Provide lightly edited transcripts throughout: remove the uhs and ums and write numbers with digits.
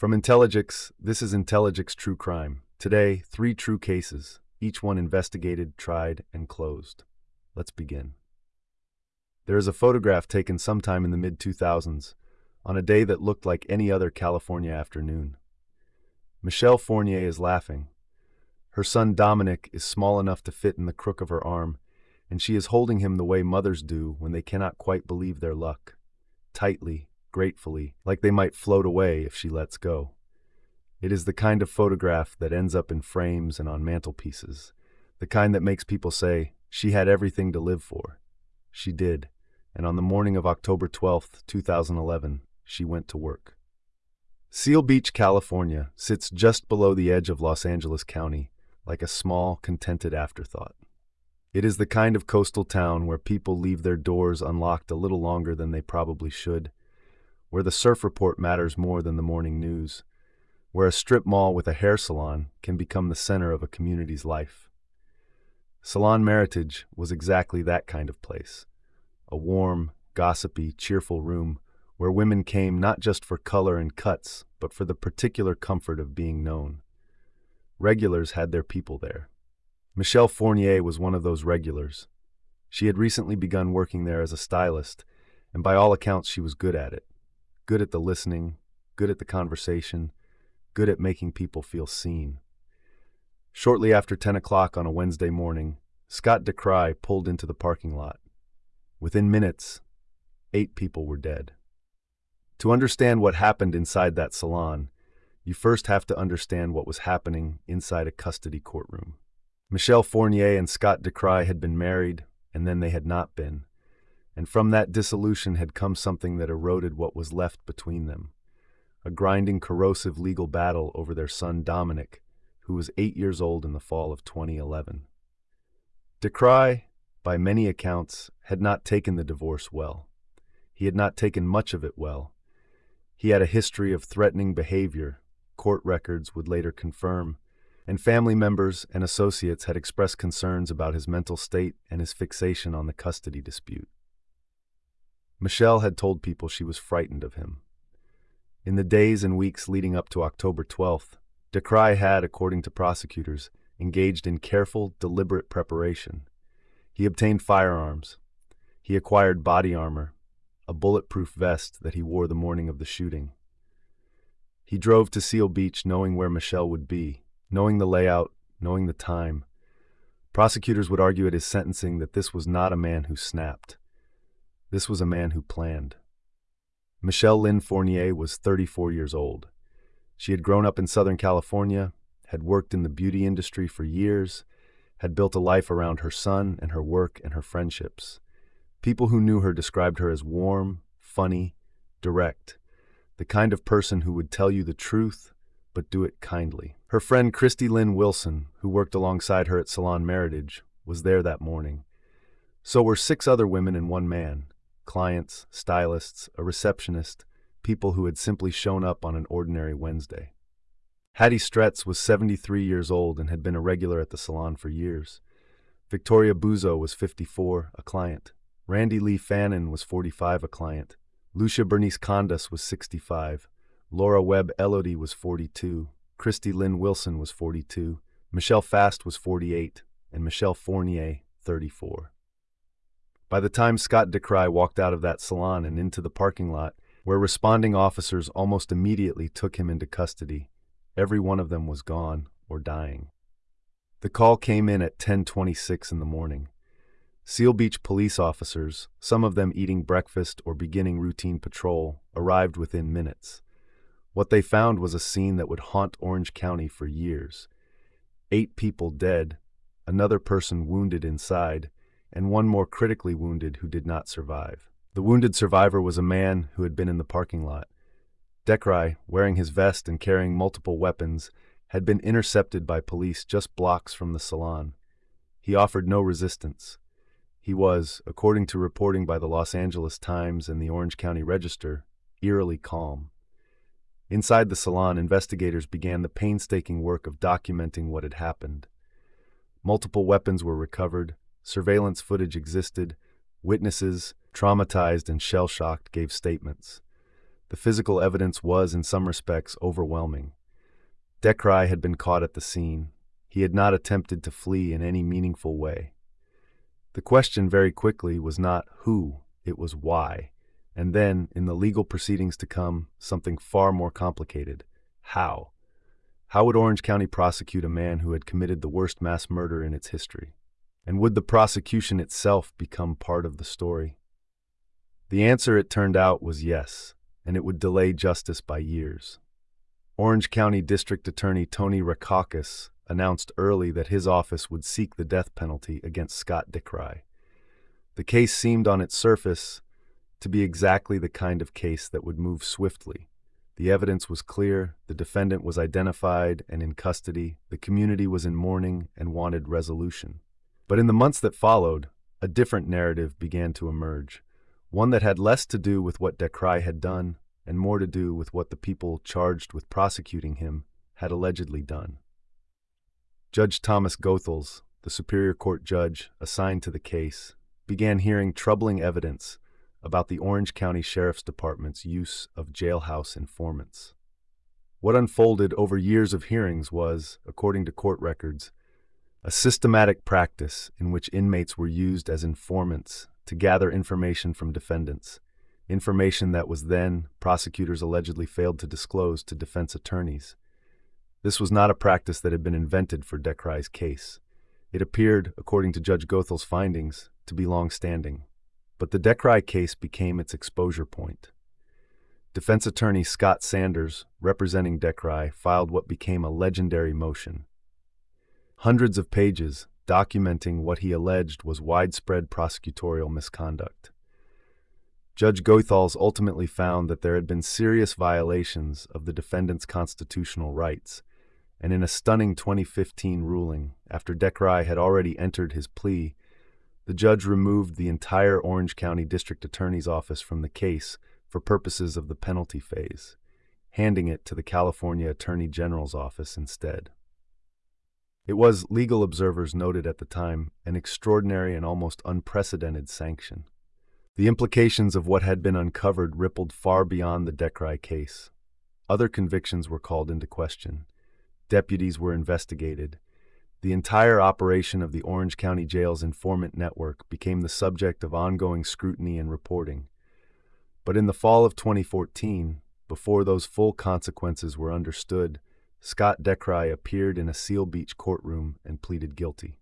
From Intelligix, this is Intelligix True Crime. Today, 3 true cases, each one investigated, tried, and closed. Let's begin. There is a photograph taken sometime in the mid-2000s, on a day that looked like any other California afternoon. Michelle Fournier is laughing. Her son Dominic is small enough to fit in the crook of her arm, and she is holding him the way mothers do when they cannot quite believe their luck. Tightly, gratefully, like they might float away if she lets go. It is the kind of photograph that ends up in frames and on mantelpieces, the kind that makes people say, she had everything to live for. She did, and on the morning of October 12, 2011, she went to work. Seal Beach, California, sits just below the edge of Los Angeles County, like a small, contented afterthought. It is the kind of coastal town where people leave their doors unlocked a little longer than they probably should, where the surf report matters more than the morning news, where a strip mall with a hair salon can become the center of a community's life. Salon Meritage was exactly that kind of place, a warm, gossipy, cheerful room where women came not just for color and cuts, but for the particular comfort of being known. Regulars had their people there. Michelle Fournier was one of those regulars. She had recently begun working there as a stylist, and by all accounts she was good at it. Good at the listening, good at the conversation, good at making people feel seen. Shortly after 10 o'clock on a Wednesday morning, Scott DeCry pulled into the parking lot. Within minutes, 8 people were dead. To understand what happened inside that salon, you first have to understand what was happening inside a custody courtroom. Michelle Fournier and Scott DeCry had been married, and then they had not been. And from that dissolution had come something that eroded what was left between them. A grinding, corrosive legal battle over their son Dominic, who was 8 years old in the fall of 2011. DeCry, by many accounts, had not taken the divorce well. He had not taken much of it well. He had a history of threatening behavior, court records would later confirm, and family members and associates had expressed concerns about his mental state and his fixation on the custody dispute. Michelle had told people she was frightened of him. In the days and weeks leading up to October 12th, DeCry had, according to prosecutors, engaged in careful, deliberate preparation. He obtained firearms. He acquired body armor, a bulletproof vest that he wore the morning of the shooting. He drove to Seal Beach knowing where Michelle would be, knowing the layout, knowing the time. Prosecutors would argue at his sentencing that this was not a man who snapped. This was a man who planned. Michelle Lynn Fournier was 34 years old. She had grown up in Southern California, had worked in the beauty industry for years, had built a life around her son and her work and her friendships. People who knew her described her as warm, funny, direct, the kind of person who would tell you the truth, but do it kindly. Her friend Christy Lynn Wilson, who worked alongside her at Salon Meritage, was there that morning. So were 6 other women and 1 man, clients, stylists, a receptionist, people who had simply shown up on an ordinary Wednesday. Hattie Stretz was 73 years old and had been a regular at the salon for years. Victoria Buzo was 54, a client. Randy Lee Fannin was 45, a client. Lucia Bernice Condas was 65. Laura Webb Elodie was 42. Christy Lynn Wilson was 42. Michelle Fast was 48. And Michelle Fournier, 34. By the time Scott DeCry walked out of that salon and into the parking lot, where responding officers almost immediately took him into custody, every one of them was gone or dying. The call came in at 10:26 in the morning. Seal Beach police officers, some of them eating breakfast or beginning routine patrol, arrived within minutes. What they found was a scene that would haunt Orange County for years. 8 people dead, another person wounded inside, and 1 more critically wounded who did not survive. The wounded survivor was a man who had been in the parking lot. DeCry, wearing his vest and carrying multiple weapons, had been intercepted by police just blocks from the salon. He offered no resistance. He was, according to reporting by the Los Angeles Times and the Orange County Register, eerily calm. Inside the salon, investigators began the painstaking work of documenting what had happened. Multiple weapons were recovered, surveillance footage existed, witnesses, traumatized and shell-shocked, gave statements. The physical evidence was, in some respects, overwhelming. Dekrai had been caught at the scene. He had not attempted to flee in any meaningful way. The question very quickly was not who, it was why. And then, in the legal proceedings to come, something far more complicated. How? How would Orange County prosecute a man who had committed the worst mass murder in its history? And would the prosecution itself become part of the story? The answer, it turned out, was yes, and it would delay justice by years. Orange County District Attorney Tony Rackauckus announced early that his office would seek the death penalty against Scott Dekrai. The case seemed on its surface to be exactly the kind of case that would move swiftly. The evidence was clear, the defendant was identified and in custody, the community was in mourning and wanted resolution. But in the months that followed, a different narrative began to emerge, one that had less to do with what Dekrai had done and more to do with what the people charged with prosecuting him had allegedly done. Judge Thomas Goethals, the Superior Court judge assigned to the case, began hearing troubling evidence about the Orange County Sheriff's Department's use of jailhouse informants. What unfolded over years of hearings was, according to court records, a systematic practice in which inmates were used as informants to gather information from defendants, information that was then prosecutors allegedly failed to disclose to defense attorneys. This was not a practice that had been invented for Dekrai's case. It appeared, according to Judge Goethel's findings, to be long-standing. But the Dekrai case became its exposure point. Defense attorney Scott Sanders, representing Dekrai, filed what became a legendary motion. Hundreds of pages documenting what he alleged was widespread prosecutorial misconduct. Judge Goethals ultimately found that there had been serious violations of the defendant's constitutional rights, and in a stunning 2015 ruling, after Dekrai had already entered his plea, the judge removed the entire Orange County District Attorney's Office from the case for purposes of the penalty phase, handing it to the California Attorney General's office instead. It was, legal observers noted at the time, an extraordinary and almost unprecedented sanction. The implications of what had been uncovered rippled far beyond the Dekrai case. Other convictions were called into question. Deputies were investigated. The entire operation of the Orange County Jail's informant network became the subject of ongoing scrutiny and reporting. But in the fall of 2014, before those full consequences were understood, Scott Dekrai appeared in a Seal Beach courtroom and pleaded guilty.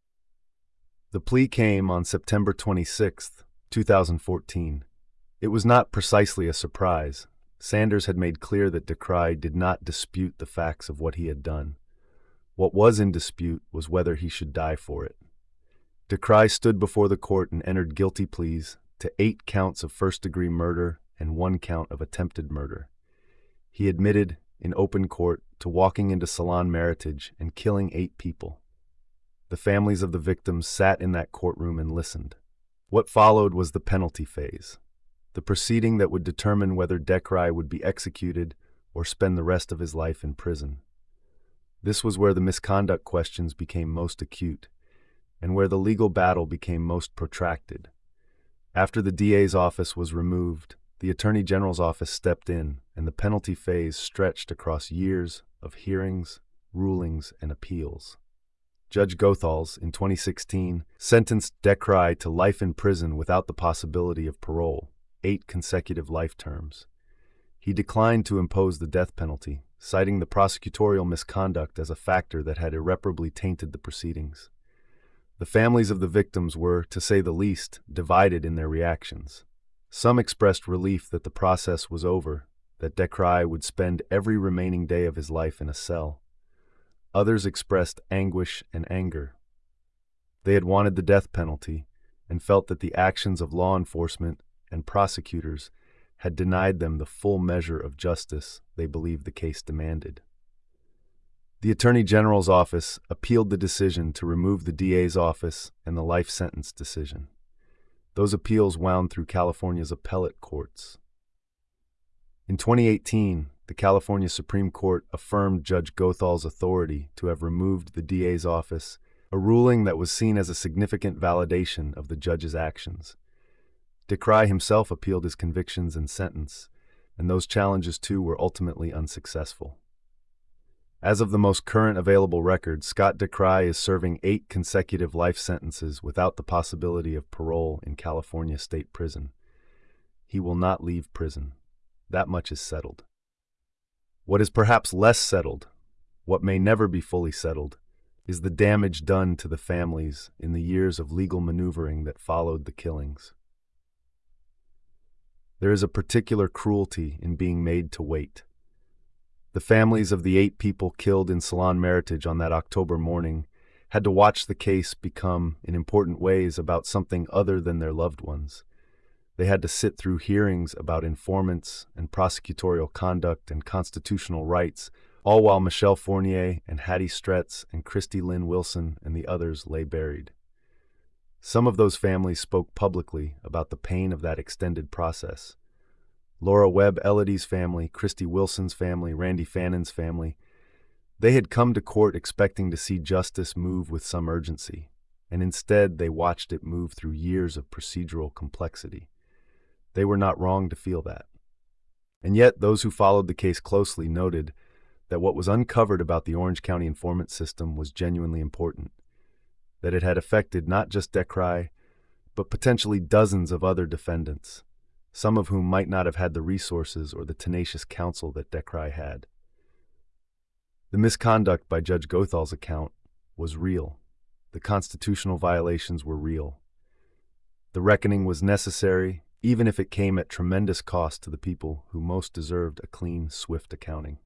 The plea came on September 26, 2014. It was not precisely a surprise. Sanders had made clear that Dekrai did not dispute the facts of what he had done. What was in dispute was whether he should die for it. Dekrai stood before the court and entered guilty pleas to 8 counts of first-degree murder and 1 count of attempted murder. He admitted, in open court, to walking into Salon Meritage and killing 8 people. The families of the victims sat in that courtroom and listened. What followed was the penalty phase, the proceeding that would determine whether Dekrai would be executed or spend the rest of his life in prison. This was where the misconduct questions became most acute, and where the legal battle became most protracted. After the DA's office was removed, the Attorney General's office stepped in, and the penalty phase stretched across years of hearings, rulings, and appeals. Judge Goethals, in 2016, sentenced Dekrai to life in prison without the possibility of parole, 8 consecutive life terms. He declined to impose the death penalty, citing the prosecutorial misconduct as a factor that had irreparably tainted the proceedings. The families of the victims were, to say the least, divided in their reactions. Some expressed relief that the process was over, that Dekrai would spend every remaining day of his life in a cell. Others expressed anguish and anger. They had wanted the death penalty and felt that the actions of law enforcement and prosecutors had denied them the full measure of justice they believed the case demanded. The Attorney General's office appealed the decision to remove the DA's office and the life sentence decision. Those appeals wound through California's appellate courts. In 2018, the California Supreme Court affirmed Judge Goethal's authority to have removed the DA's office, a ruling that was seen as a significant validation of the judge's actions. Dekrai himself appealed his convictions and sentence, and those challenges too were ultimately unsuccessful. As of the most current available record, Scott DeCry is serving 8 consecutive life sentences without the possibility of parole in California State Prison. He will not leave prison. That much is settled. What is perhaps less settled, what may never be fully settled, is the damage done to the families in the years of legal maneuvering that followed the killings. There is a particular cruelty in being made to wait. The families of the 8 people killed in Salon Meritage on that October morning had to watch the case become, in important ways, about something other than their loved ones. They had to sit through hearings about informants and prosecutorial conduct and constitutional rights, all while Michelle Fournier and Hattie Stretz and Christy Lynn Wilson and the others lay buried. Some of those families spoke publicly about the pain of that extended process. Laura Webb Ellidy's family, Christy Wilson's family, Randy Fannon's family, they had come to court expecting to see justice move with some urgency, and instead they watched it move through years of procedural complexity. They were not wrong to feel that. And yet those who followed the case closely noted that what was uncovered about the Orange County informant system was genuinely important, that it had affected not just DeCry, but potentially dozens of other defendants, some of whom might not have had the resources or the tenacious counsel that DeCry had. The misconduct by Judge Gothal's account was real. The constitutional violations were real. The reckoning was necessary, even if it came at tremendous cost to the people who most deserved a clean, swift accounting.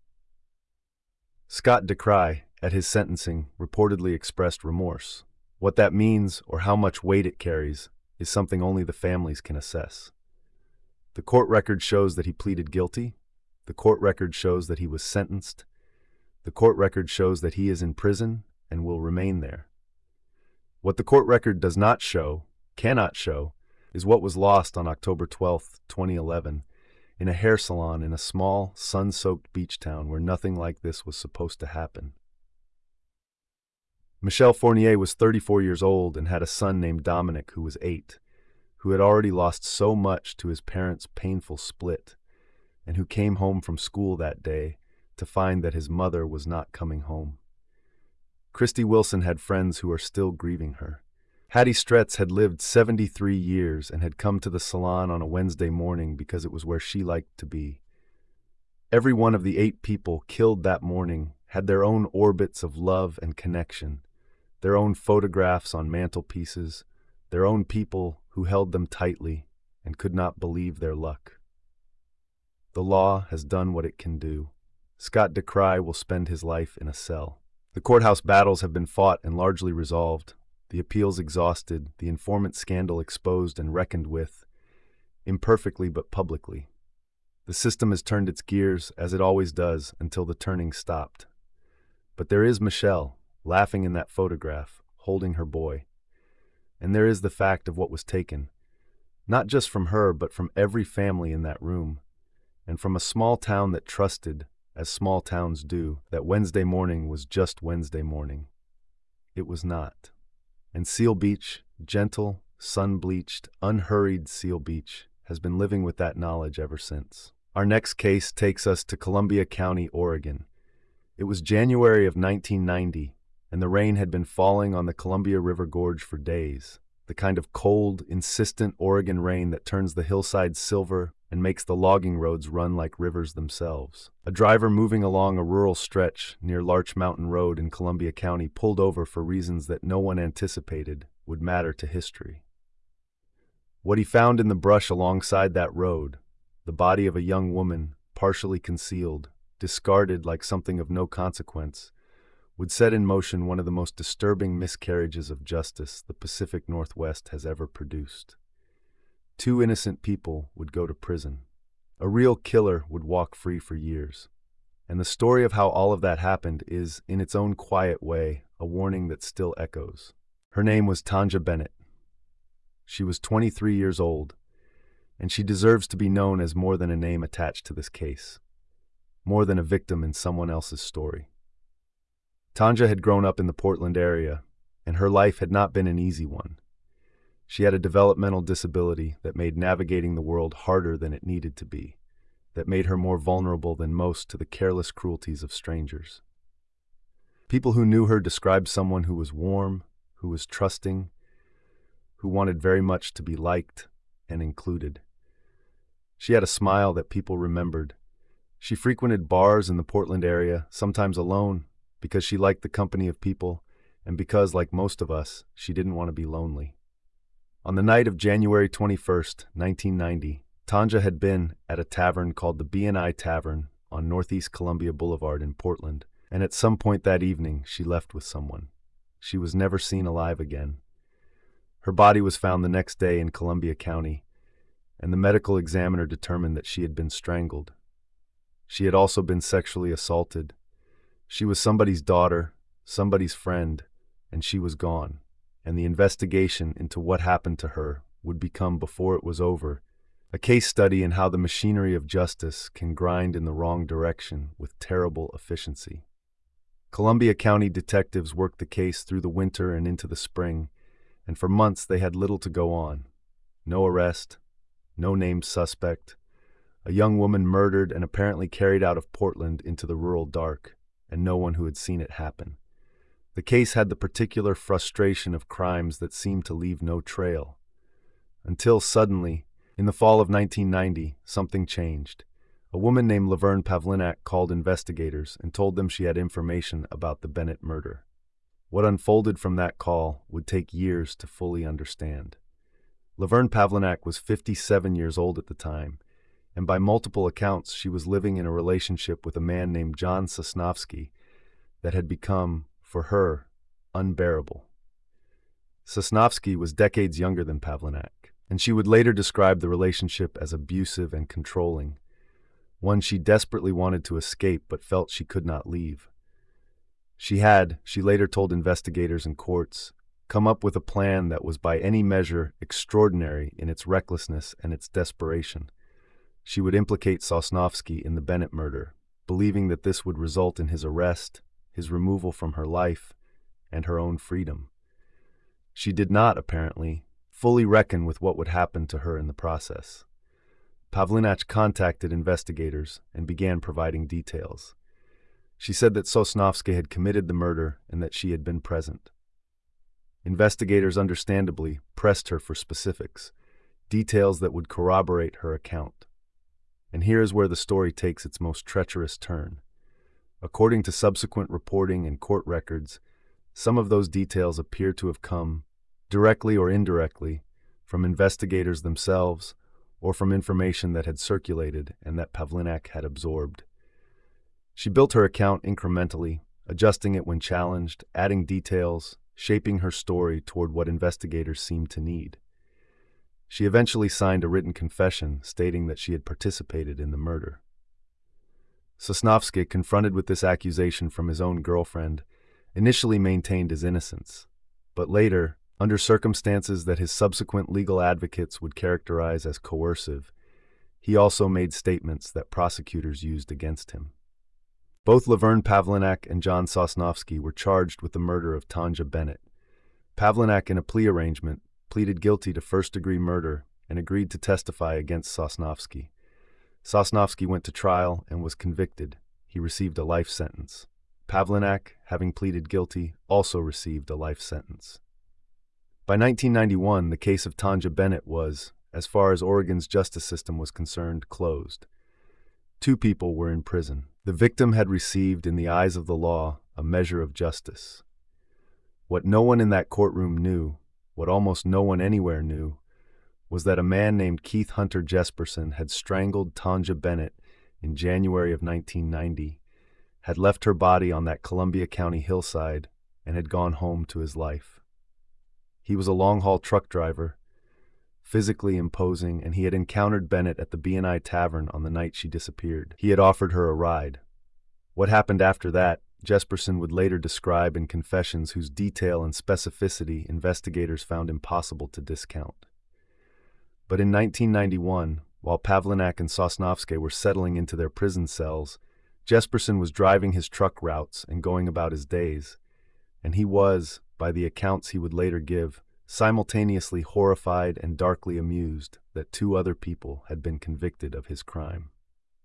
Scott DeCry, at his sentencing, reportedly expressed remorse. What that means, or how much weight it carries, is something only the families can assess. The court record shows that he pleaded guilty. The court record shows that he was sentenced. The court record shows that he is in prison and will remain there. What the court record does not show, cannot show, is what was lost on October 12, 2011, in a hair salon in a small, sun-soaked beach town where nothing like this was supposed to happen. Michelle Fournier was 34 years old and had a son named Dominic who was 8, who had already lost so much to his parents' painful split, and who came home from school that day to find that his mother was not coming home. Christy Wilson had friends who are still grieving her. Hattie Stretz had lived 73 years and had come to the salon on a Wednesday morning because it was where she liked to be. Every one of the 8 people killed that morning had their own orbits of love and connection, their own photographs on mantelpieces, their own people who held them tightly and could not believe their luck. The law has done what it can do. Scott DeCry will spend his life in a cell. The courthouse battles have been fought and largely resolved, the appeals exhausted, the informant scandal exposed and reckoned with, imperfectly but publicly. The system has turned its gears, as it always does, until the turning stopped. But there is Michelle, laughing in that photograph, holding her boy. And there is the fact of what was taken, not just from her, but from every family in that room, and from a small town that trusted, as small towns do, that Wednesday morning was just Wednesday morning. It was not. And Seal Beach, gentle, sun-bleached, unhurried Seal Beach, has been living with that knowledge ever since. Our next case takes us to Columbia County, Oregon. It was January of 1990, and the rain had been falling on the Columbia River Gorge for days, the kind of cold, insistent Oregon rain that turns the hillsides silver and makes the logging roads run like rivers themselves. A driver moving along a rural stretch near Larch Mountain Road in Columbia County pulled over for reasons that no one anticipated would matter to history. What he found in the brush alongside that road, the body of a young woman, partially concealed, discarded like something of no consequence, would set in motion one of the most disturbing miscarriages of justice the Pacific Northwest has ever produced. 2 innocent people would go to prison. A real killer would walk free for years. And the story of how all of that happened is, in its own quiet way, a warning that still echoes. Her name was Tanja Bennett. She was 23 years old, and she deserves to be known as more than a name attached to this case, more than a victim in someone else's story. Tanja had grown up in the Portland area, and her life had not been an easy one. She had a developmental disability that made navigating the world harder than it needed to be, that made her more vulnerable than most to the careless cruelties of strangers. People who knew her described someone who was warm, who was trusting, who wanted very much to be liked and included. She had a smile that people remembered. She frequented bars in the Portland area, sometimes alone, because she liked the company of people, and because, like most of us, she didn't want to be lonely. On the night of January 21st, 1990, Tanja had been at a tavern called the B&I Tavern on Northeast Columbia Boulevard in Portland, and at some point that evening she left with someone. She was never seen alive again. Her body was found the next day in Columbia County, and the medical examiner determined that she had been strangled. She had also been sexually assaulted. She was somebody's daughter, somebody's friend, and she was gone. And the investigation into what happened to her would become, before it was over, a case study in how the machinery of justice can grind in the wrong direction with terrible efficiency. Columbia County detectives worked the case through the winter and into the spring, and for months they had little to go on. No arrest, no named suspect, a young woman murdered and apparently carried out of Portland into the rural dark, and no one who had seen it happen. The case had the particular frustration of crimes that seemed to leave no trail. Until suddenly, in the fall of 1990, something changed. A woman named Laverne Pavlinak called investigators and told them she had information about the Bennett murder. What unfolded from that call would take years to fully understand. Laverne Pavlinak was 57 years old at the time, and by multiple accounts she was living in a relationship with a man named John Sosnovsky that had become, for her, unbearable. Sosnovsky was decades younger than Pavlinak, and she would later describe the relationship as abusive and controlling, one she desperately wanted to escape but felt she could not leave. She later told investigators and courts, come up with a plan that was by any measure extraordinary in its recklessness and its desperation. She would implicate Sosnovsky in the Bennett murder, believing that this would result in his arrest, his removal from her life, and her own freedom. She did not, apparently, fully reckon with what would happen to her in the process. Pavlinak contacted investigators and began providing details. She said that Sosnovsky had committed the murder and that she had been present. Investigators understandably pressed her for specifics, details that would corroborate her account. And here is where the story takes its most treacherous turn. According to subsequent reporting and court records, some of those details appear to have come, directly or indirectly, from investigators themselves or from information that had circulated and that Pavlinak had absorbed. She built her account incrementally, adjusting it when challenged, adding details, shaping her story toward what investigators seemed to need. She eventually signed a written confession stating that she had participated in the murder. Sosnovsky, confronted with this accusation from his own girlfriend, initially maintained his innocence, but later, under circumstances that his subsequent legal advocates would characterize as coercive, he also made statements that prosecutors used against him. Both Laverne Pavlinak and John Sosnovsky were charged with the murder of Tanja Bennett. Pavlinak, in a plea arrangement, pleaded guilty to first-degree murder and agreed to testify against Sosnovsky. Sosnovsky went to trial and was convicted. He received a life sentence. Pavlinak, having pleaded guilty, also received a life sentence. By 1991, the case of Tanja Bennett was, as far as Oregon's justice system was concerned, closed. 2 people were in prison. The victim had received, in the eyes of the law, a measure of justice. What no one in that courtroom knew, what almost no one anywhere knew, was that a man named Keith Hunter Jesperson had strangled Tanja Bennett in January of 1990, had left her body on that Columbia County hillside, and had gone home to his life. He was a long-haul truck driver, physically imposing, and he had encountered Bennett at the B&I Tavern on the night she disappeared. He had offered her a ride. What happened after that, Jesperson would later describe in confessions whose detail and specificity investigators found impossible to discount. But in 1991, while Pavlinak and Sosnovsky were settling into their prison cells, Jesperson was driving his truck routes and going about his days, and he was, by the accounts he would later give, simultaneously horrified and darkly amused that 2 other people had been convicted of his crime.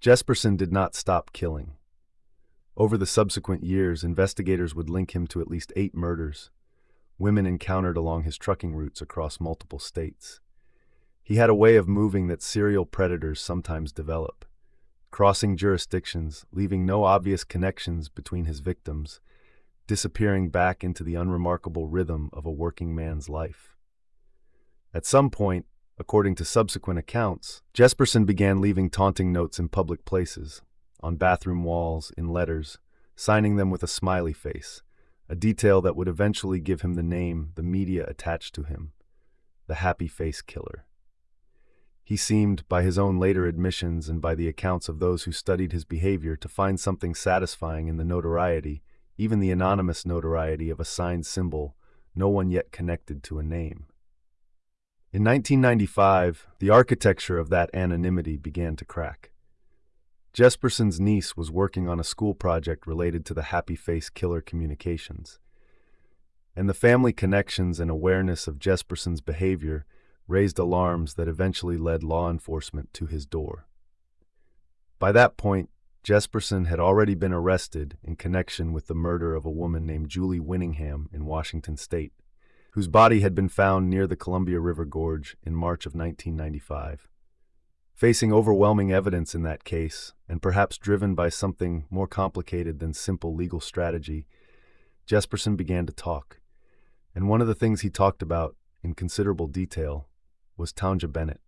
Jesperson did not stop killing. Over the subsequent years, investigators would link him to at least 8 murders, women encountered along his trucking routes across multiple states. He had a way of moving that serial predators sometimes develop, crossing jurisdictions, leaving no obvious connections between his victims, disappearing back into the unremarkable rhythm of a working man's life. At some point, according to subsequent accounts, Jesperson began leaving taunting notes in public places, on bathroom walls, in letters, signing them with a smiley face, a detail that would eventually give him the name the media attached to him, the Happy Face Killer. He seemed, by his own later admissions and by the accounts of those who studied his behavior, to find something satisfying in the notoriety, even the anonymous notoriety of a signed symbol, no one yet connected to a name. In 1995, the architecture of that anonymity began to crack. Jesperson's niece was working on a school project related to the Happy Face Killer communications, and the family connections and awareness of Jesperson's behavior raised alarms that eventually led law enforcement to his door. By that point, Jesperson had already been arrested in connection with the murder of a woman named Julie Winningham in Washington state, whose body had been found near the Columbia River Gorge in March of 1995. Facing overwhelming evidence in that case, and perhaps driven by something more complicated than simple legal strategy, Jesperson began to talk. And one of the things he talked about, in considerable detail, was Tanja Bennett.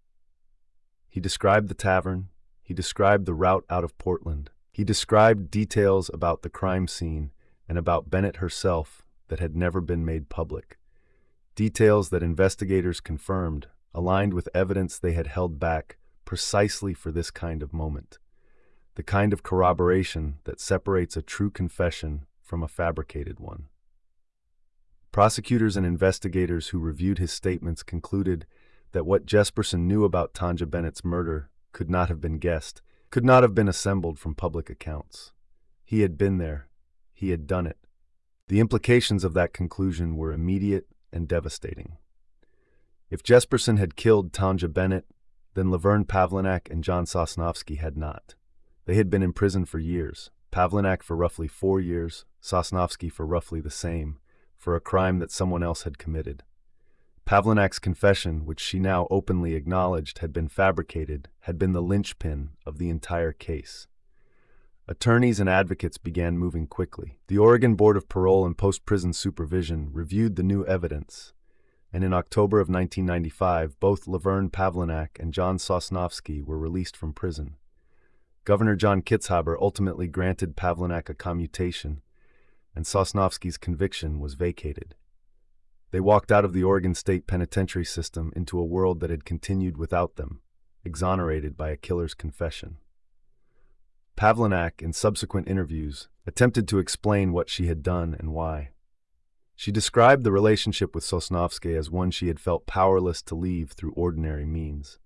He described the tavern, he described the route out of Portland, he described details about the crime scene and about Bennett herself that had never been made public. Details that investigators confirmed, aligned with evidence they had held back precisely for this kind of moment, the kind of corroboration that separates a true confession from a fabricated one. Prosecutors and investigators who reviewed his statements concluded that what Jesperson knew about Tanja Bennett's murder could not have been guessed, could not have been assembled from public accounts. He had been there. He had done it. The implications of that conclusion were immediate and devastating. If Jesperson had killed Tanja Bennett, then Laverne Pavlinac and John Sosnovsky had not. They had been in prison for years, Pavlinac for roughly 4 years, Sosnovsky for roughly the same, for a crime that someone else had committed. Pavlinac's confession, which she now openly acknowledged had been fabricated, had been the linchpin of the entire case. Attorneys and advocates began moving quickly. The Oregon Board of Parole and Post-Prison Supervision reviewed the new evidence, and in October of 1995, both Laverne Pavlinac and John Sosnovsky were released from prison. Governor John Kitzhaber ultimately granted Pavlinac a commutation, and Sosnovsky's conviction was vacated. They walked out of the Oregon State Penitentiary system into a world that had continued without them, exonerated by a killer's confession. Pavlinac, in subsequent interviews, attempted to explain what she had done and why. She described the relationship with Sosnovsky as one she had felt powerless to leave through ordinary means,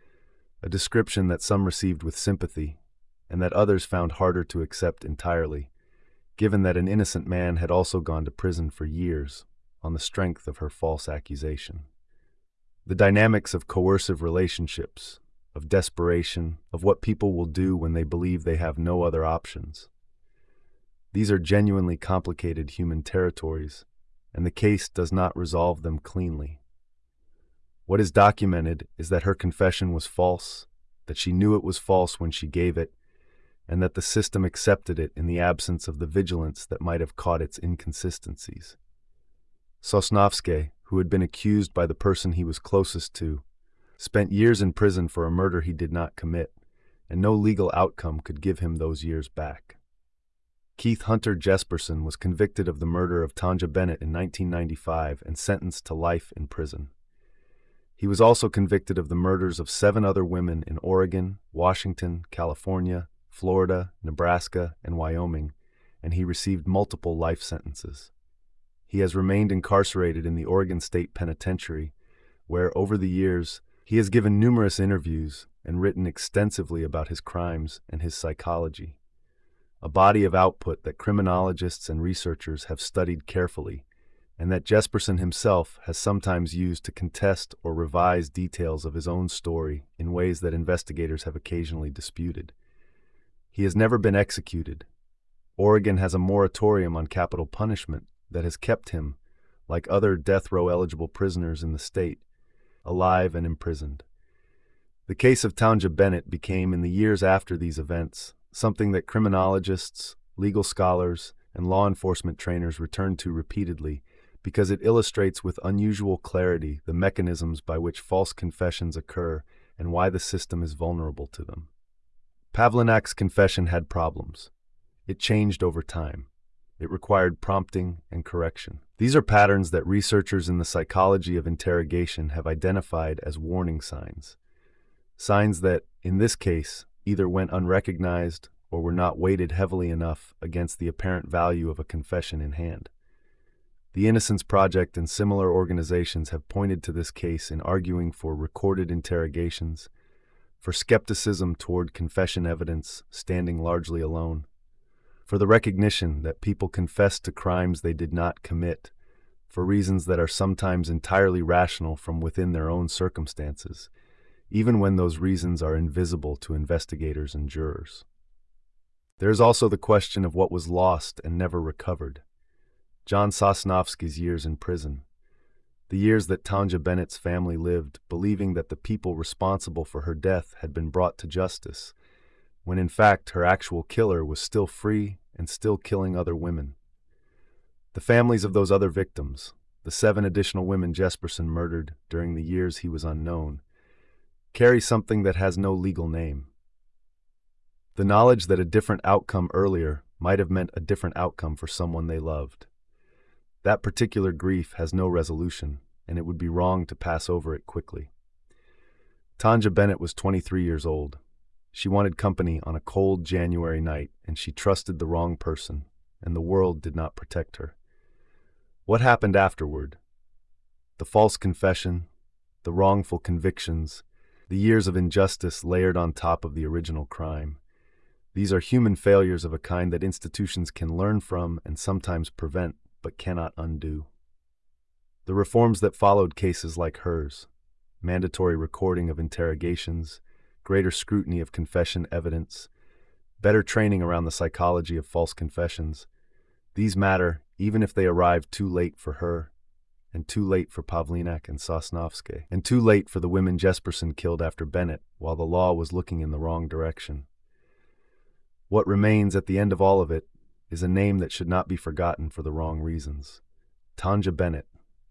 a description that some received with sympathy and that others found harder to accept entirely, given that an innocent man had also gone to prison for years on the strength of her false accusation. The dynamics of coercive relationships, of desperation, of what people will do when they believe they have no other options. These are genuinely complicated human territories, and the case does not resolve them cleanly. What is documented is that her confession was false, that she knew it was false when she gave it, and that the system accepted it in the absence of the vigilance that might have caught its inconsistencies. Sosnovsky, who had been accused by the person he was closest to, spent years in prison for a murder he did not commit, and no legal outcome could give him those years back. Keith Hunter Jesperson was convicted of the murder of Tanja Bennett in 1995 and sentenced to life in prison. He was also convicted of the murders of 7 other women in Oregon, Washington, California, Florida, Nebraska, and Wyoming, and he received multiple life sentences. He has remained incarcerated in the Oregon State Penitentiary, where, over the years, he has given numerous interviews and written extensively about his crimes and his psychology, a body of output that criminologists and researchers have studied carefully, and that Jesperson himself has sometimes used to contest or revise details of his own story in ways that investigators have occasionally disputed. He has never been executed. Oregon has a moratorium on capital punishment that has kept him, like other death row-eligible prisoners in the state, alive and imprisoned. The case of Tanja Bennett became, in the years after these events, something that criminologists, legal scholars, and law enforcement trainers return to repeatedly because it illustrates with unusual clarity the mechanisms by which false confessions occur and why the system is vulnerable to them. Pavlinak's confession had problems. It changed over time. It required prompting and correction. These are patterns that researchers in the psychology of interrogation have identified as warning signs. Signs that, in this case, either went unrecognized or were not weighted heavily enough against the apparent value of a confession in hand. The Innocence Project and similar organizations have pointed to this case in arguing for recorded interrogations, for skepticism toward confession evidence standing largely alone, for the recognition that people confess to crimes they did not commit, for reasons that are sometimes entirely rational from within their own circumstances, even when those reasons are invisible to investigators and jurors. There is also the question of what was lost and never recovered. John Sosnovsky's years in prison. The years that Tanja Bennett's family lived, believing that the people responsible for her death had been brought to justice, when in fact her actual killer was still free and still killing other women. The families of those other victims, the 7 additional women Jesperson murdered during the years he was unknown, carry something that has no legal name. The knowledge that a different outcome earlier might have meant a different outcome for someone they loved. That particular grief has no resolution, and it would be wrong to pass over it quickly. Tanja Bennett was 23 years old. She wanted company on a cold January night, and she trusted the wrong person, and the world did not protect her. What happened afterward? The false confession, the wrongful convictions, the years of injustice layered on top of the original crime. These are human failures of a kind that institutions can learn from and sometimes prevent, but cannot undo. The reforms that followed cases like hers, mandatory recording of interrogations, greater scrutiny of confession evidence, better training around the psychology of false confessions, these matter even if they arrived too late for her, and too late for Pavlinak and Sosnovsky, and too late for the women Jesperson killed after Bennett while the law was looking in the wrong direction. What remains at the end of all of it is a name that should not be forgotten for the wrong reasons. Tanja Bennett,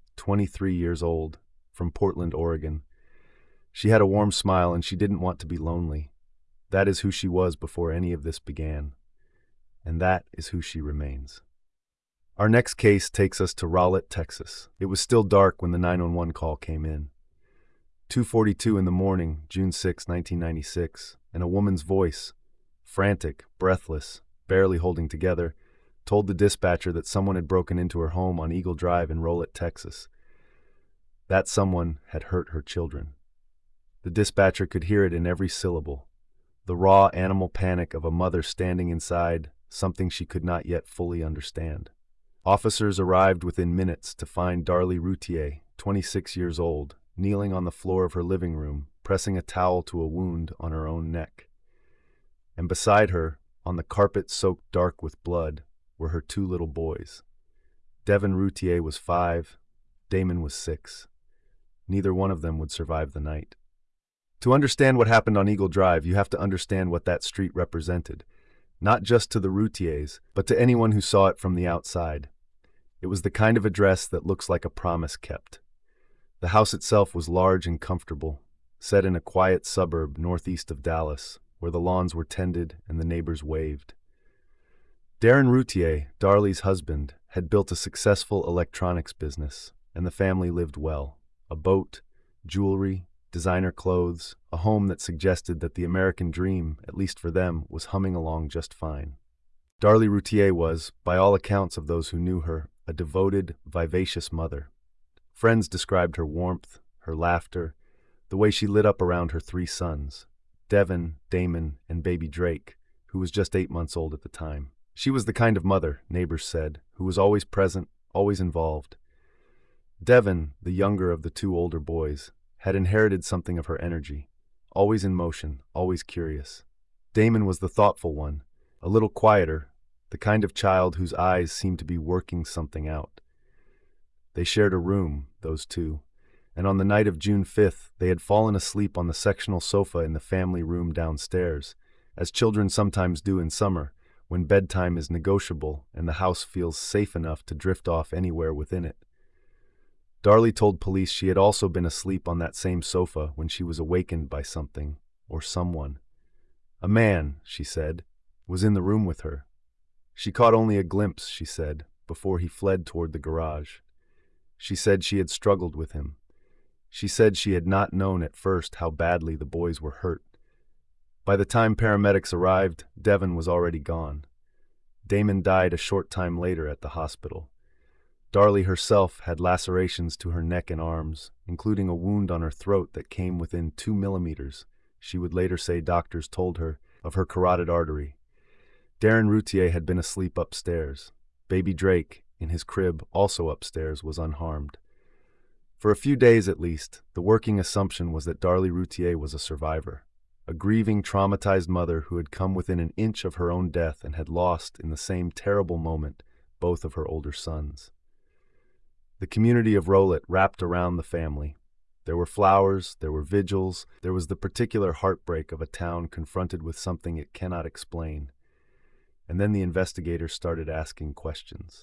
23 years old, from Portland, Oregon. She had a warm smile and she didn't want to be lonely. That is who she was before any of this began. And that is who she remains. Our next case takes us to Rowlett, Texas. It was still dark when the 911 call came in. 2:42 in the morning, June 6, 1996, and a woman's voice, frantic, breathless, barely holding together, told the dispatcher that someone had broken into her home on Eagle Drive in Rowlett, Texas. That someone had hurt her children. The dispatcher could hear it in every syllable, the raw animal panic of a mother standing inside something she could not yet fully understand. Officers arrived within minutes to find Darlie Routier, 26 years old, kneeling on the floor of her living room, pressing a towel to a wound on her own neck. And beside her, on the carpet soaked dark with blood, were her 2 little boys. Devin Routier was 5, Damon was 6. Neither one of them would survive the night. To understand what happened on Eagle Drive, you have to understand what that street represented, not just to the Routiers, but to anyone who saw it from the outside. It was the kind of address that looks like a promise kept. The house itself was large and comfortable, set in a quiet suburb northeast of Dallas, where the lawns were tended and the neighbors waved. Darren Routier, Darlie's husband, had built a successful electronics business, and the family lived well. A boat, jewelry, designer clothes, a home that suggested that the American dream, at least for them, was humming along just fine. Darlie Routier was, by all accounts of those who knew her, a devoted, vivacious mother. Friends described her warmth, her laughter, the way she lit up around her 3 sons, Devin, Damon, and baby Drake, who was just 8 months old at the time. She was the kind of mother, neighbors said, who was always present, always involved. Devin, the younger of the 2 older boys, had inherited something of her energy, always in motion, always curious. Damon was the thoughtful one, a little quieter, the kind of child whose eyes seemed to be working something out. They shared a room, those two, and on the night of June 5th, they had fallen asleep on the sectional sofa in the family room downstairs, as children sometimes do in summer, when bedtime is negotiable and the house feels safe enough to drift off anywhere within it. Darlie told police she had also been asleep on that same sofa when she was awakened by something, or someone. A man, she said, was in the room with her. She caught only a glimpse, she said, before he fled toward the garage. She said she had struggled with him. She said she had not known at first how badly the boys were hurt. By the time paramedics arrived, Devon was already gone. Damon died a short time later at the hospital. Darlie herself had lacerations to her neck and arms, including a wound on her throat that came within 2 millimeters, she would later say doctors told her, of her carotid artery. Darren Routier had been asleep upstairs. Baby Drake, in his crib, also upstairs, was unharmed. For a few days at least, the working assumption was that Darlie Routier was a survivor, a grieving, traumatized mother who had come within an inch of her own death and had lost, in the same terrible moment, both of her older sons. The community of Rowlett wrapped around the family. There were flowers, there were vigils, there was the particular heartbreak of a town confronted with something it cannot explain. And then the investigators started asking questions.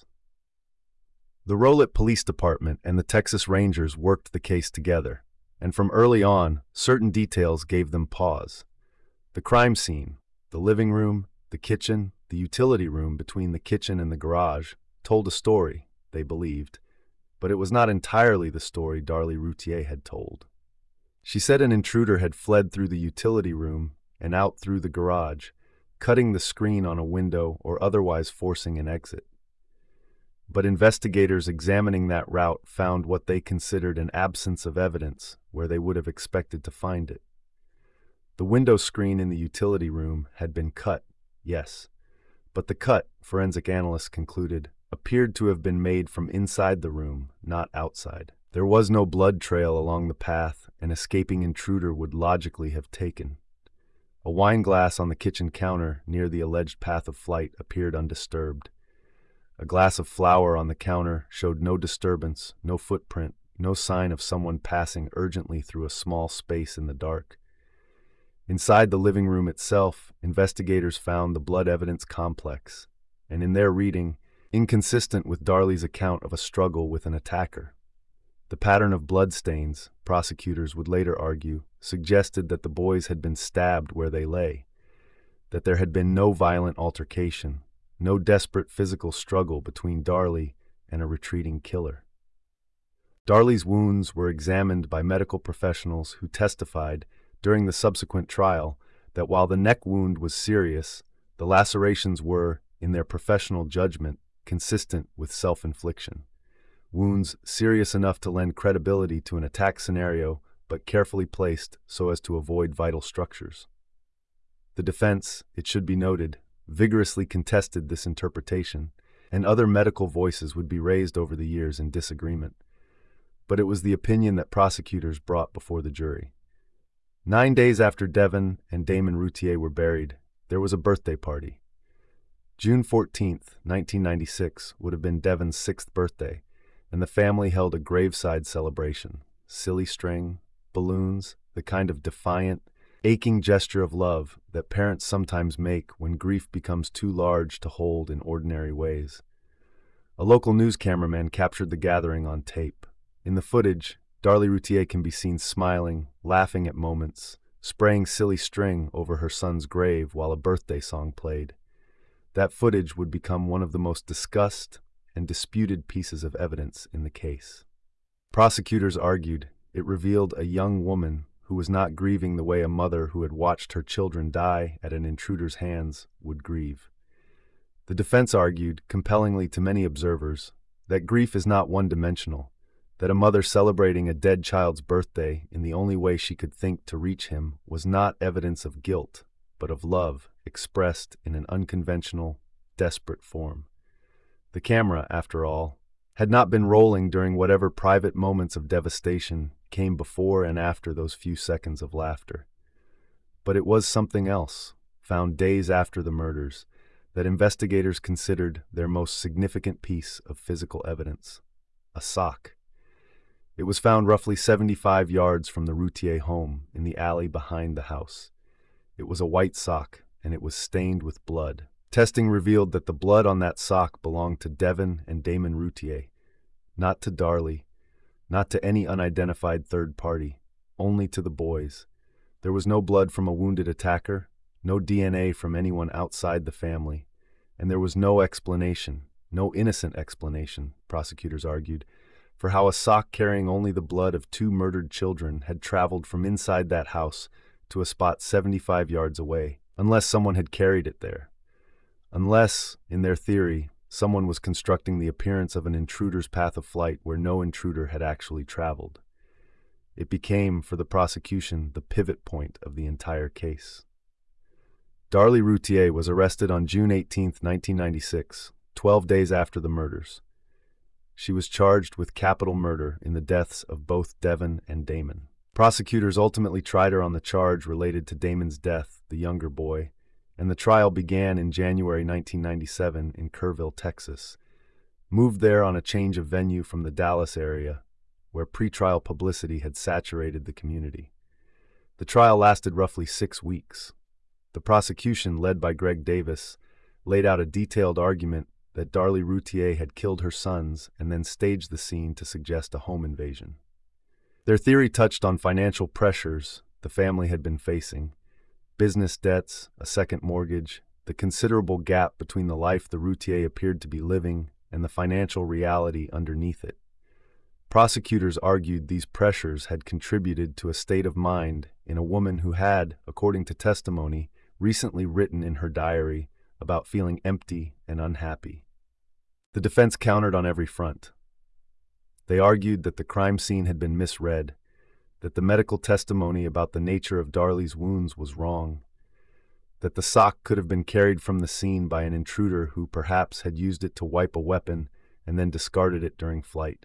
The Rowlett Police Department and the Texas Rangers worked the case together, and from early on, certain details gave them pause. The crime scene, the living room, the kitchen, the utility room between the kitchen and the garage, told a story, they believed, but it was not entirely the story Darlie Routier had told. She said an intruder had fled through the utility room and out through the garage, cutting the screen on a window or otherwise forcing an exit. But investigators examining that route found what they considered an absence of evidence where they would have expected to find it. The window screen in the utility room had been cut, yes, but the cut, forensic analysts concluded, appeared to have been made from inside the room, not outside. There was no blood trail along the path an escaping intruder would logically have taken. A wine glass on the kitchen counter near the alleged path of flight appeared undisturbed. A glass of flour on the counter showed no disturbance, no footprint, no sign of someone passing urgently through a small space in the dark. Inside the living room itself, investigators found the blood evidence complex, and in their reading, inconsistent with Darlie's account of a struggle with an attacker. The pattern of blood stains, prosecutors would later argue, suggested that the boys had been stabbed where they lay, that there had been no violent altercation, no desperate physical struggle between Darlie and a retreating killer. Darlie's wounds were examined by medical professionals who testified during the subsequent trial that while the neck wound was serious, the lacerations were, in their professional judgment, consistent with self-infliction. Wounds serious enough to lend credibility to an attack scenario, but carefully placed so as to avoid vital structures. The defense, it should be noted, vigorously contested this interpretation, and other medical voices would be raised over the years in disagreement. But it was the opinion that prosecutors brought before the jury. 9 days after Devon and Damon Routier were buried, there was a birthday party. June 14th, 1996, would have been Devon's 6th birthday, and the family held a graveside celebration. Silly string, balloons, the kind of defiant, aching gesture of love that parents sometimes make when grief becomes too large to hold in ordinary ways. A local news cameraman captured the gathering on tape. In the footage, Darlie Routier can be seen smiling, laughing at moments, spraying silly string over her son's grave while a birthday song played. That footage would become one of the most discussed and disputed pieces of evidence in the case. Prosecutors argued it revealed a young woman who was not grieving the way a mother who had watched her children die at an intruder's hands would grieve. The defense argued, compellingly to many observers, that grief is not one-dimensional, that a mother celebrating a dead child's birthday in the only way she could think to reach him was not evidence of guilt, but of love expressed in an unconventional, desperate form. The camera, after all, had not been rolling during whatever private moments of devastation came before and after those few seconds of laughter. But it was something else, found days after the murders that investigators considered their most significant piece of physical evidence: a sock. It was found roughly 75 yards from the Routier home in the alley behind the house. It was a white sock, and it was stained with blood. Testing revealed that the blood on that sock belonged to Devin and Damon Routier, not to Darlie, not to any unidentified third party, only to the boys. There was no blood from a wounded attacker, no DNA from anyone outside the family, and there was no explanation, no innocent explanation, prosecutors argued, for how a sock carrying only the blood of two murdered children had traveled from inside that house to a spot 75 yards away, unless someone had carried it there. Unless, in their theory, someone was constructing the appearance of an intruder's path of flight where no intruder had actually traveled. It became, for the prosecution, the pivot point of the entire case. Darlie Routier was arrested on June 18, 1996, 12 days after the murders. She was charged with capital murder in the deaths of both Devin and Damon. Prosecutors ultimately tried her on the charge related to Damon's death, the younger boy, and the trial began in January 1997 in Kerrville, Texas. Moved there on a change of venue from the Dallas area, where pretrial publicity had saturated the community. The trial lasted roughly 6 weeks. The prosecution, led by Greg Davis, laid out a detailed argument that Darlie Routier had killed her sons and then staged the scene to suggest a home invasion. Their theory touched on financial pressures the family had been facing, business debts, a second mortgage, the considerable gap between the life the Routier appeared to be living and the financial reality underneath it. Prosecutors argued these pressures had contributed to a state of mind in a woman who had, according to testimony, recently written in her diary about feeling empty and unhappy. The defense countered on every front. They argued that the crime scene had been misread, that the medical testimony about the nature of Darlie's wounds was wrong, that the sock could have been carried from the scene by an intruder who perhaps had used it to wipe a weapon and then discarded it during flight.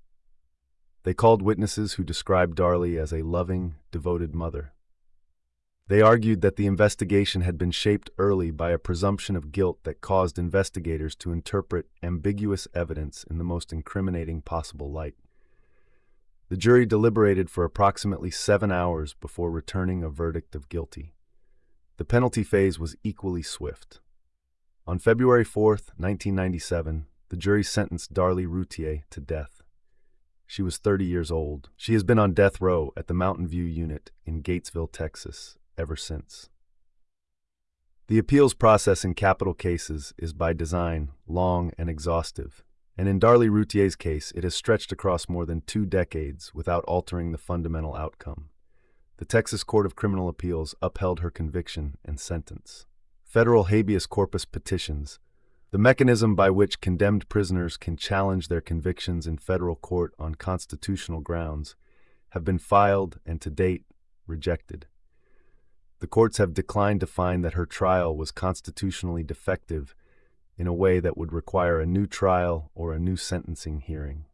They called witnesses who described Darlie as a loving, devoted mother. They argued that the investigation had been shaped early by a presumption of guilt that caused investigators to interpret ambiguous evidence in the most incriminating possible light. The jury deliberated for approximately 7 hours before returning a verdict of guilty. The penalty phase was equally swift. On February 4, 1997, the jury sentenced Darlie Routier to death. She was 30 years old. She has been on death row at the Mountain View unit in Gatesville, Texas, ever since. The appeals process in capital cases is by design long and exhaustive, and in Darlie Routier's case, it has stretched across more than 2 decades without altering the fundamental outcome. The Texas Court of Criminal Appeals upheld her conviction and sentence. Federal habeas corpus petitions, the mechanism by which condemned prisoners can challenge their convictions in federal court on constitutional grounds, have been filed and to date rejected. The courts have declined to find that her trial was constitutionally defective in a way that would require a new trial or a new sentencing hearing.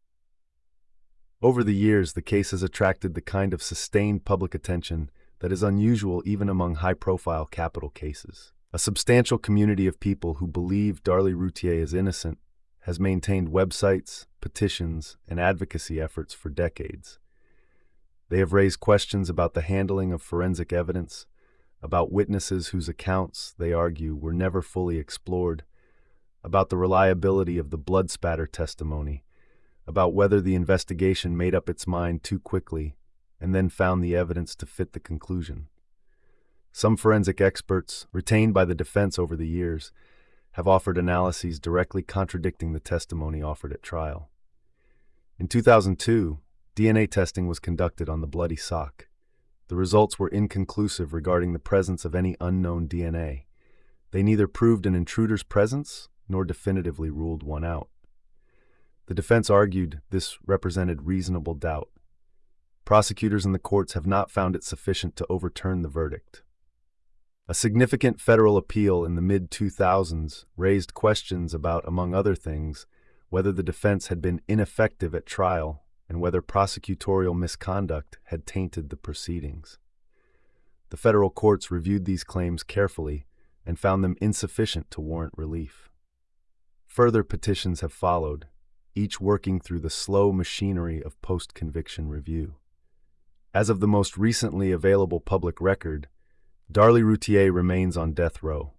Over the years, the case has attracted the kind of sustained public attention that is unusual even among high-profile capital cases. A substantial community of people who believe Darlie Routier is innocent has maintained websites, petitions, and advocacy efforts for decades. They have raised questions about the handling of forensic evidence, about witnesses whose accounts, they argue, were never fully explored, about the reliability of the blood spatter testimony, about whether the investigation made up its mind too quickly and then found the evidence to fit the conclusion. Some forensic experts, retained by the defense over the years, have offered analyses directly contradicting the testimony offered at trial. In 2002, DNA testing was conducted on the bloody sock. The results were inconclusive regarding the presence of any unknown DNA. They neither proved an intruder's presence nor definitively ruled one out. The defense argued this represented reasonable doubt. Prosecutors in the courts have not found it sufficient to overturn the verdict. A significant federal appeal in the mid-2000s raised questions about, among other things, whether the defense had been ineffective at trial and whether prosecutorial misconduct had tainted the proceedings. The federal courts reviewed these claims carefully and found them insufficient to warrant relief. Further petitions have followed, each working through the slow machinery of post-conviction review. As of the most recently available public record, Darlie Routier remains on death row.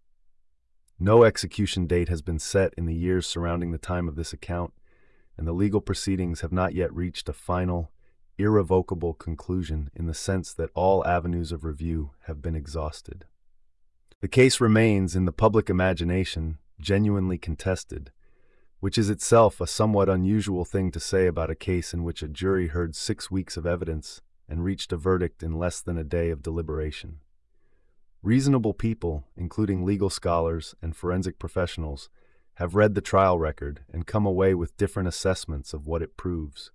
No execution date has been set in the years surrounding the time of this account, and the legal proceedings have not yet reached a final, irrevocable conclusion in the sense that all avenues of review have been exhausted. The case remains, in the public imagination, genuinely contested, which is itself a somewhat unusual thing to say about a case in which a jury heard 6 weeks of evidence and reached a verdict in less than a day of deliberation. Reasonable people, including legal scholars and forensic professionals, have read the trial record and come away with different assessments of what it proves.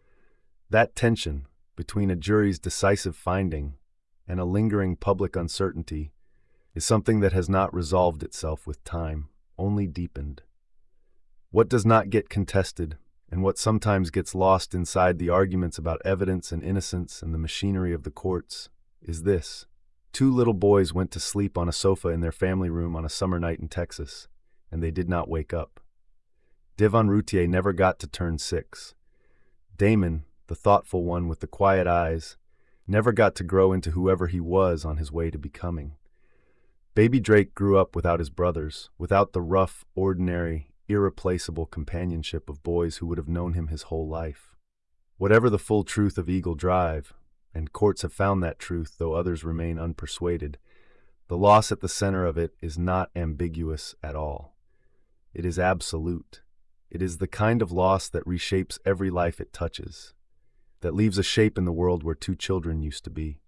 That tension between a jury's decisive finding and a lingering public uncertainty is something that has not resolved itself with time, only deepened. What does not get contested, and what sometimes gets lost inside the arguments about evidence and innocence and the machinery of the courts, is this. 2 little boys went to sleep on a sofa in their family room on a summer night in Texas, and they did not wake up. Devon Routier never got to turn 6. Damon, the thoughtful one with the quiet eyes, never got to grow into whoever he was on his way to becoming. Baby Drake grew up without his brothers, without the rough, ordinary, irreplaceable companionship of boys who would have known him his whole life. Whatever the full truth of Eagle Drive, and courts have found that truth, though others remain unpersuaded, the loss at the center of it is not ambiguous at all. It is absolute. It is the kind of loss that reshapes every life it touches, that leaves a shape in the world where 2 children used to be.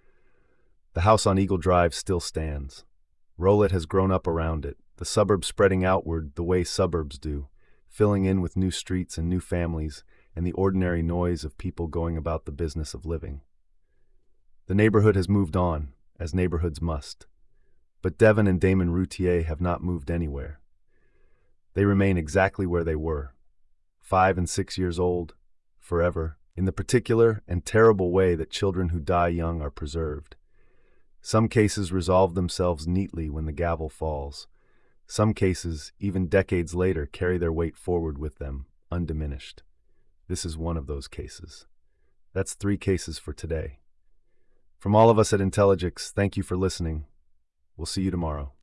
The house on Eagle Drive still stands. Rolette has grown up around it, the suburbs spreading outward the way suburbs do, filling in with new streets and new families and the ordinary noise of people going about the business of living. The neighborhood has moved on, as neighborhoods must. But Devon and Damon Routier have not moved anywhere. They remain exactly where they were, 5 and 6 years old, forever, in the particular and terrible way that children who die young are preserved. Some cases resolve themselves neatly when the gavel falls. Some cases, even decades later, carry their weight forward with them, undiminished. This is one of those cases. That's 3 cases for today. From all of us at Intelligix, thank you for listening. We'll see you tomorrow.